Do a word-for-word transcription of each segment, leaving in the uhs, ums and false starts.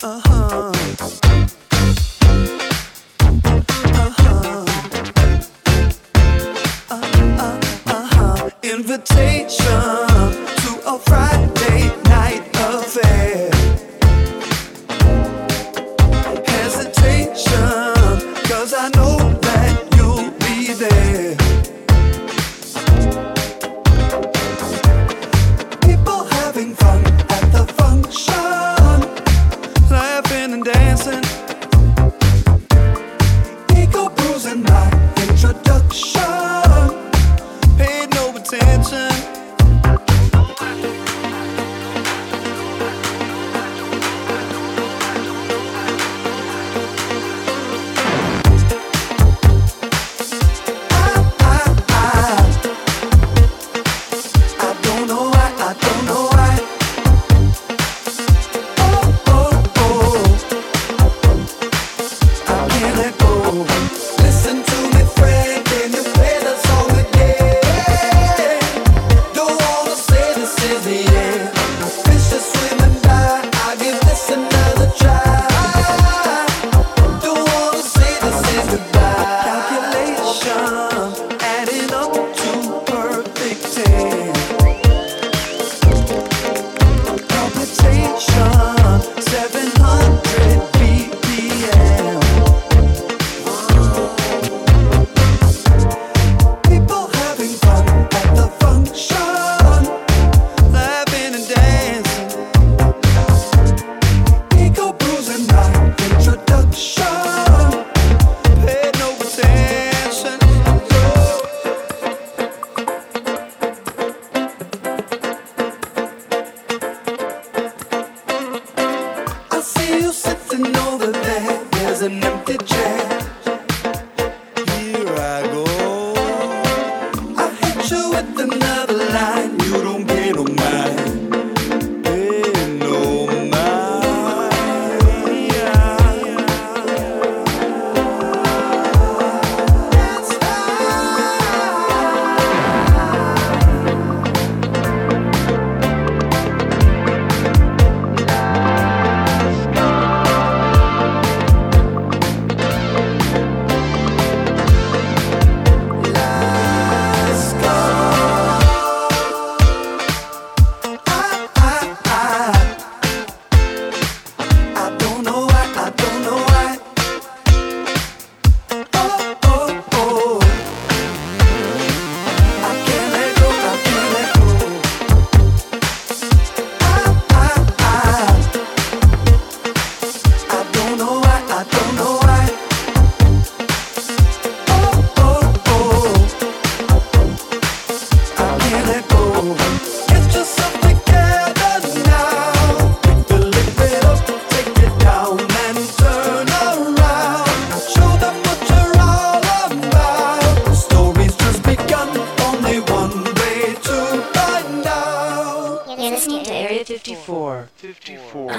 fifty-four. fifty-four.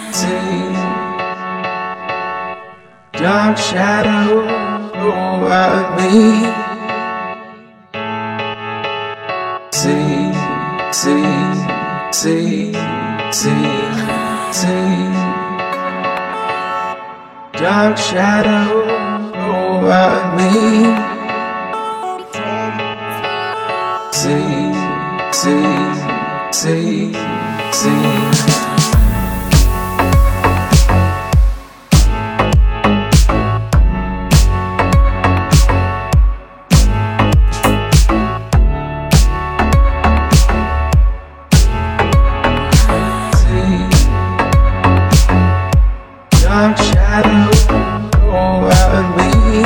See dark shadow over me. See, see, see, see, see dark shadow over me. See, see, see, see. Dark shadow over me.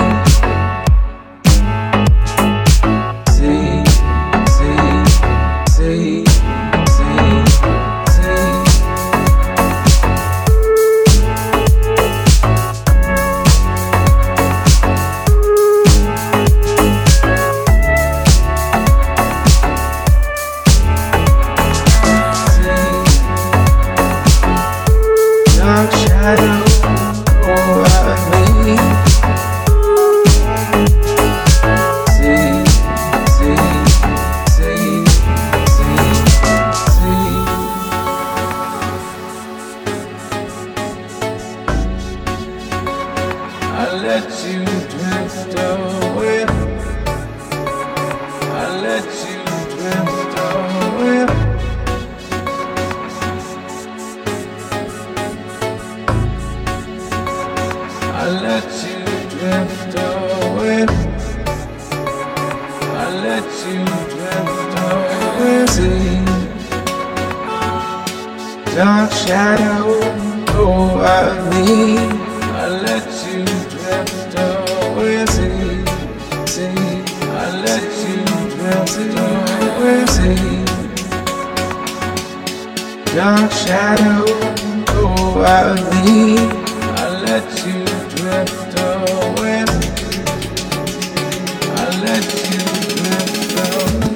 See, see, see, see, see. See, dark shadow. let you drift away. I let you drift away. I let you drift away. I let you drift away. See, dark shadow over me. I let you drift away. See, see, I let you drift away. See, dark shadow over me. I let you drift away. I let you drift away.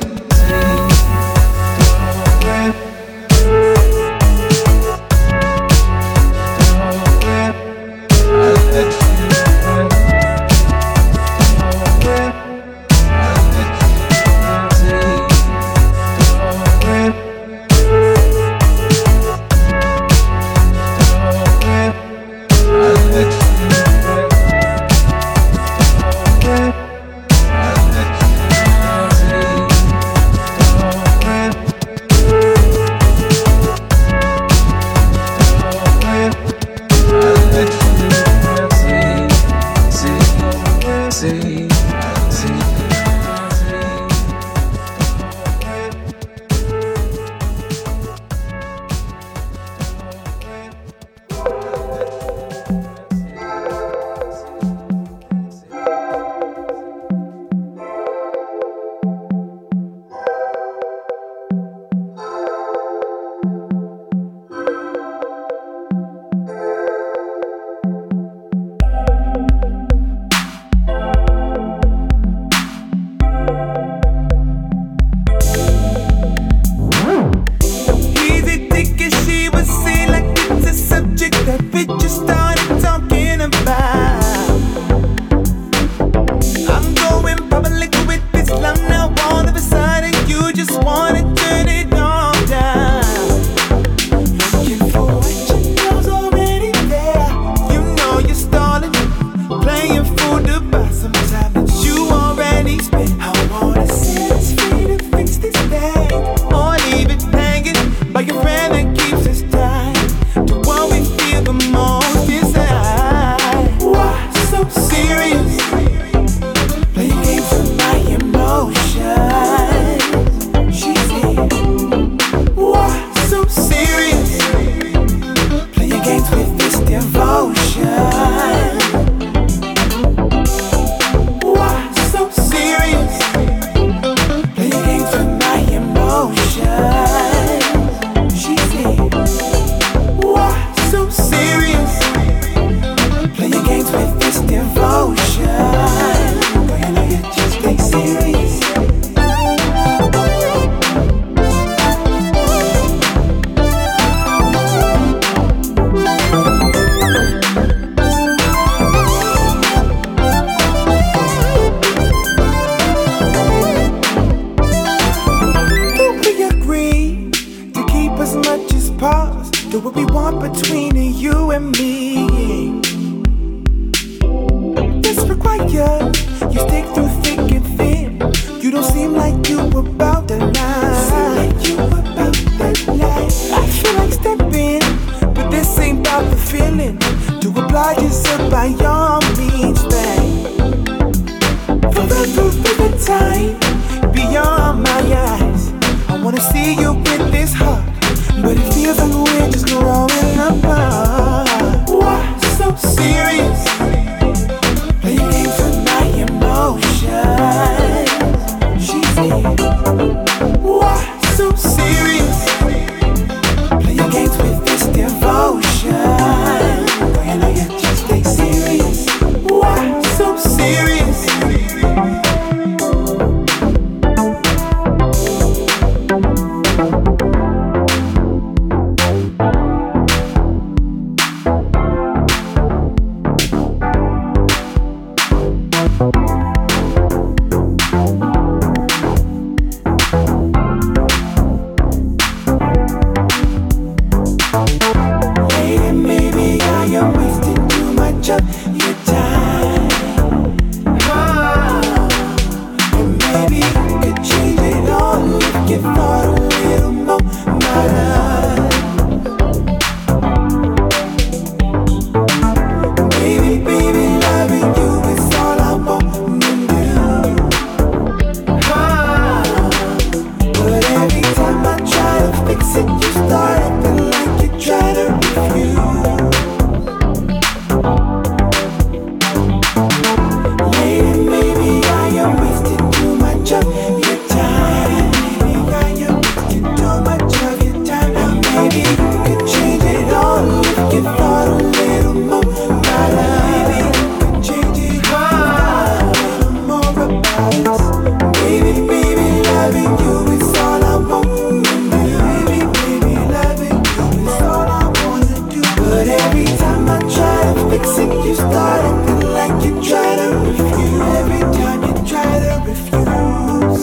you start acting like you try to refuse every time you try to refuse.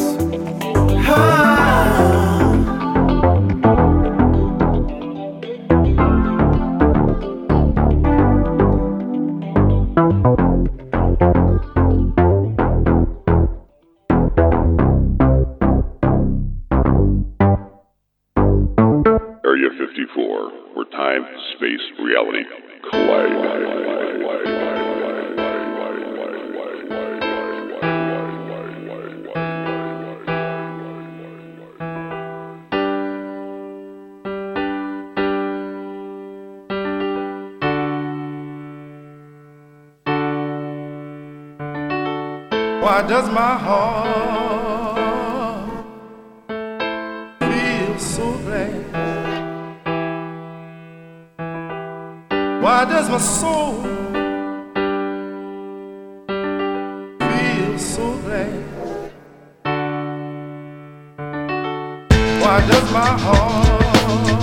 Ah. Area fifty-four, where time, space, reality collide. Why does my heart feel so glad? Why does my soul feel so glad? Why does my heart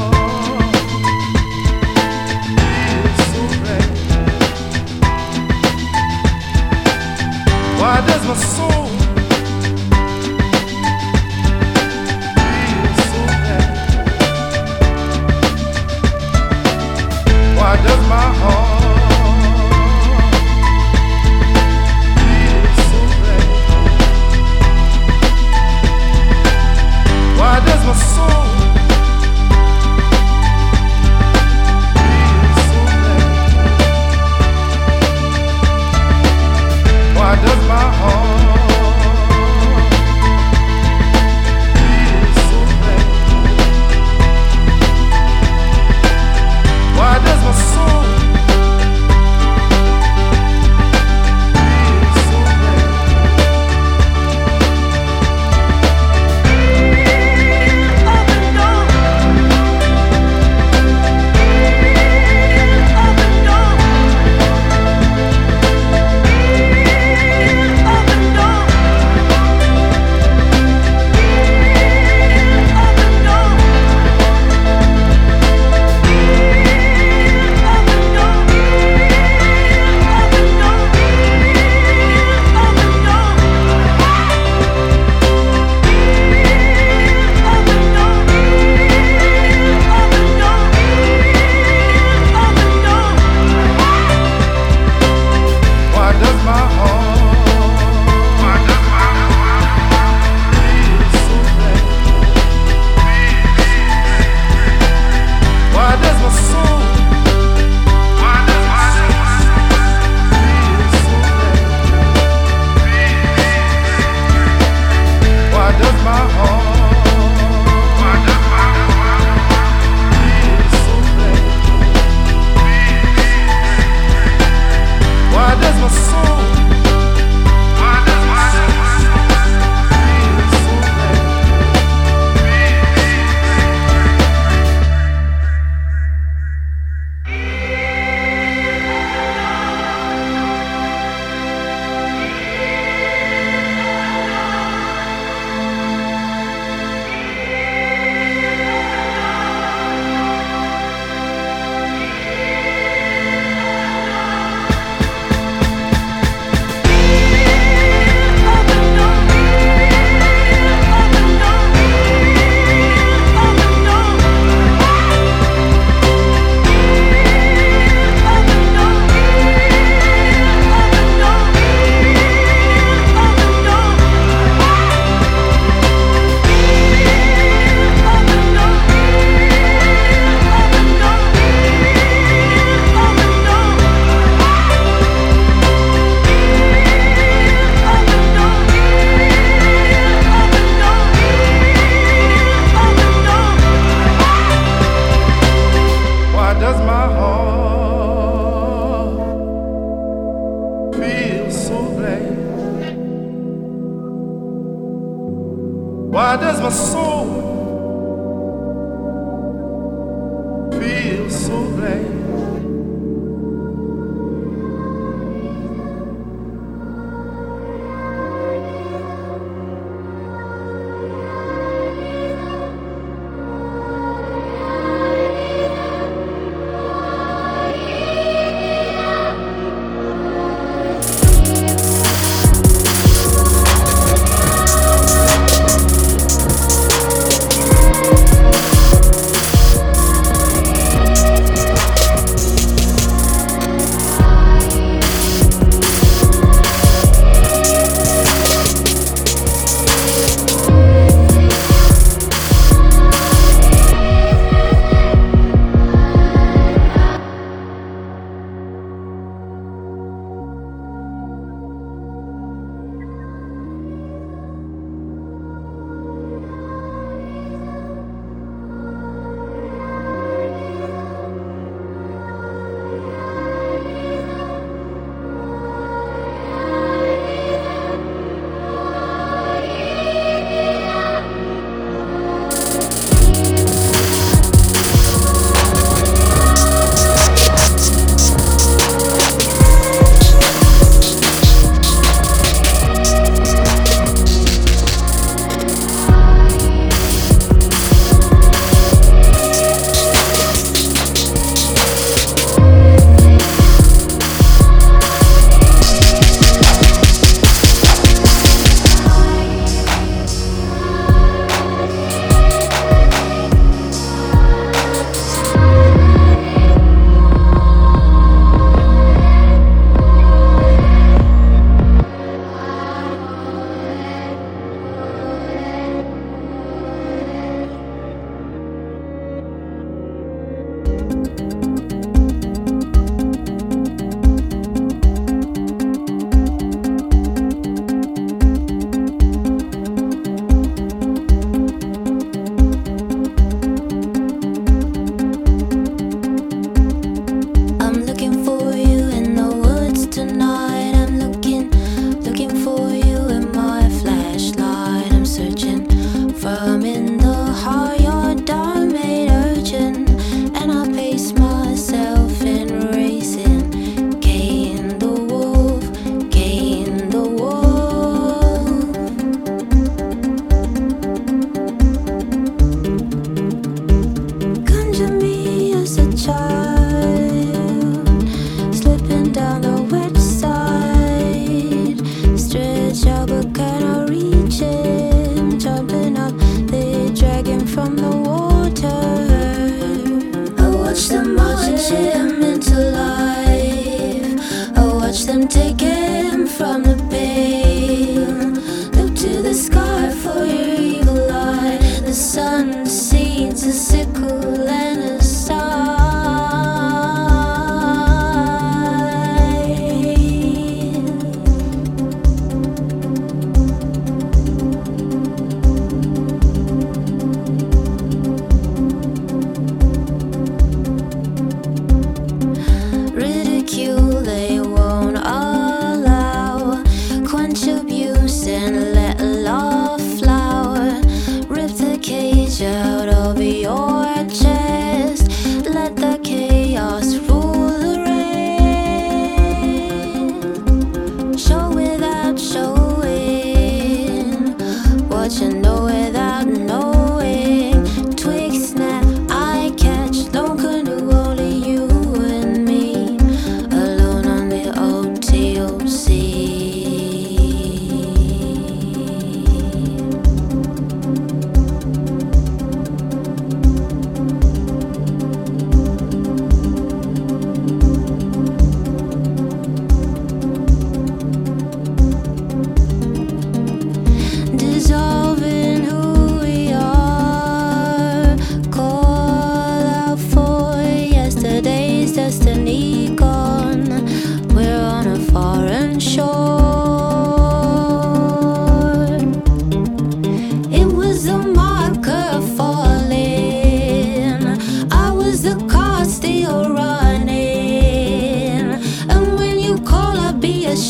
feel so glad? Why does my soul feel so glad? Why does my heart feel so glad? Why does my soul feel so glad? Why does my heart feel so glad? Why does my soul Why does my soul feel so glad?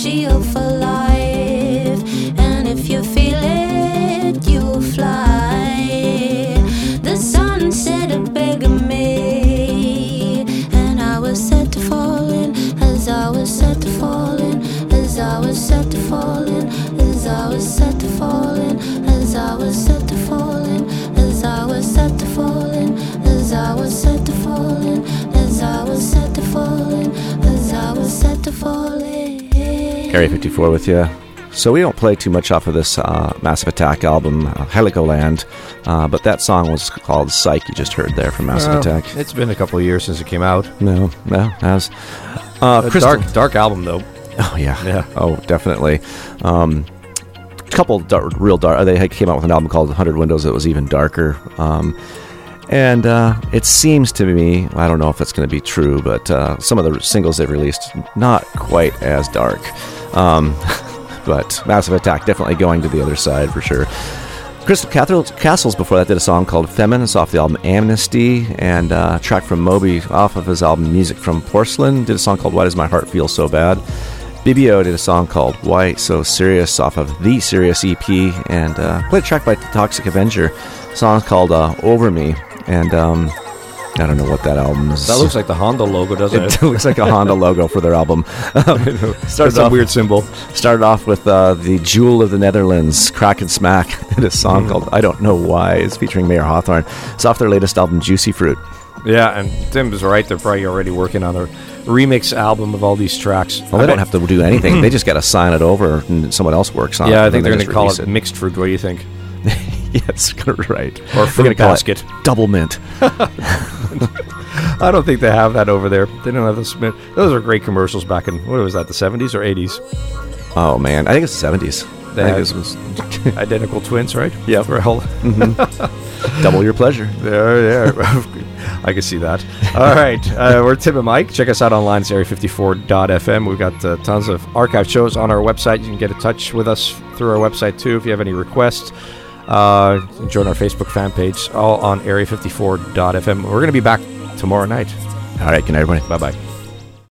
shield for life. And if you feel it, you'll fly. The sun set a beggar me, and I was set to fall in, as I was set to fall in, as I was set to fall in, as I was set to fall in, as I was set to fall in, as I was set to fall in, as I was set to fall in, as I was set to fall in, as I was set to fall in. Area fifty-four with you. So we don't play too much off of this uh, Massive Attack album, uh, Heligoland, uh, but that song was called Psych, you just heard there from Massive Well, Attack. It's been a couple of years since it came out. No, no, it has. Uh, A Crystal- dark, dark album though. Oh, yeah. Yeah. Oh, definitely. Um, couple dark, real dark. They came out with an album called one hundred Windows that was even darker. Um, and uh, it seems to me, I don't know if it's going to be true, but uh, some of the singles they've released, not quite as dark. Um, but Massive Attack definitely going to the other side for sure. Crystal Castles before that did a song called Feminist off the album Amnesty, and uh, a track from Moby off of his album Music from Porcelain. Did a song called Why Does My Heart Feel So Bad? B B O did a song called Why So Serious off of the Serious E P, and uh, played a track by Toxic Avenger, a song called uh, Over Me, and um, I don't know what that album is. That looks like the Honda logo, doesn't it? It looks like a Honda logo for their album. Um, Started a weird symbol. Started off with uh, the Jewel of the Netherlands, Crack and Smack, did a song mm. called I Don't Know Why. It's featuring Mayor Hawthorne. It's off their latest album, Juicy Fruit. Yeah, and Tim is right. They're probably already working on a remix album of all these tracks. Well, they I don't bet- have to do anything. They just got to sign it over, and someone else works on it. Yeah, I and think then they're they going to just call release it Mixed Fruit. What do you think? Yes, right. Or They're Fruit gonna call Basket. it Double Mint. I don't think they have that over there. They don't have this. Those are great commercials back in, what was that, the seventies or eighties? Oh, man. I think it's the seventies. They I think had this was identical twins, right? Yeah. Well, double your pleasure. there, there. I can see that. All right. Uh, we're Tim and Mike. Check us out online. It's area fifty-four dot f m. We've got uh, tons of archive shows on our website. You can get in touch with us through our website, too, if you have any requests. Uh, join our Facebook fan page, all on area fifty-four dot f m. We're going to be back tomorrow night. All right. Good night, everybody. Bye-bye.